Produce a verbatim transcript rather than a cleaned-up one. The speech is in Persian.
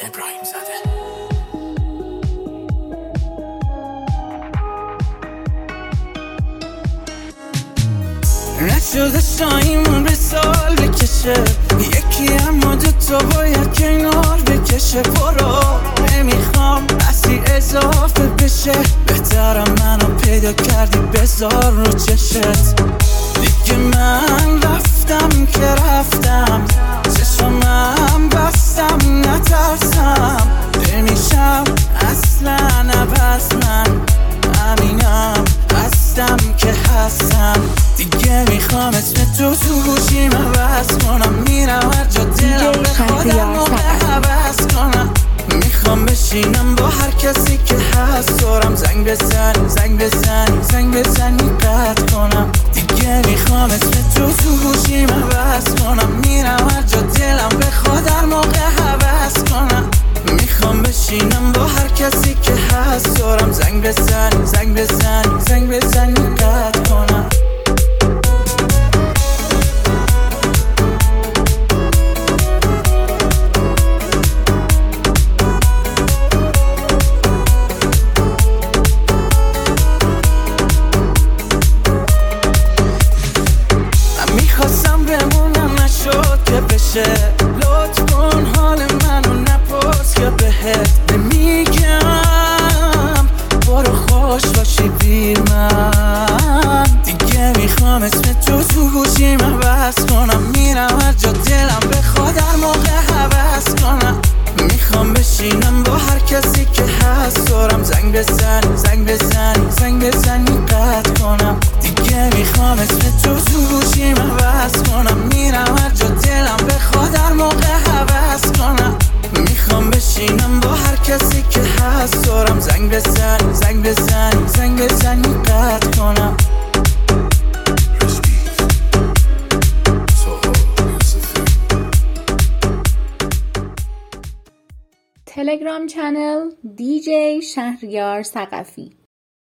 ابراهیم زاده. نشده شایمون به سال بکشه، یکی اما دوتا باید کنار بکشه. برو نمیخوام بسی اضافه بشه، بهترم منو پیدا کردی بذار رو چشت. دیگه من رفتم که رفتم، چشمم بستم نترسم. نمیشم اصلا عوض، من همینم هستم که هستم. دیگه میخوام اسم تو تو گوشیم عوض کنم، میرم هر جا دلم بخوادم موقع عوض کنم. میخوام بشینم با هر کسی که هست دارم، زنگ بزنی زنگ بزنی زنگ بزنی قطع کنم. دیگه میخوام اسم تو تو گوشیم عوض کنم، میرم هر جا دلم بخواد هر موقع عوض کنم. میخوام بشینم با هر کسی که هست دارم، زنگ بزنی زنگ بزنی زنگ بزنی قطع کنم. میخواستم بمونم نشد که بشه، لطف کن حال منو نپرس که بهت نمیگم. برو خوش باشی بی من. دیگه میخوام اسم تو تو گوشیم عوض کنم، میرم هر جا دلم بخواد هر موقع عوض کنم. میخوام بشینم با هر کسی که هست دارم، زنگ بزنی زنگ بزنی زنگ بزنی قطع کنم. دیگه میخوام اسم تو تو گوشیم عوض کنم، میرم هر جا دلم بخواد هر موقع عوض کنم. میخوام بشینم با هر کسی که هست دارم، زنگ بزنی زنگ بزنی زنگ بزنی قطع کنم. تلگرام چنل دی جی شهریار ثقفی.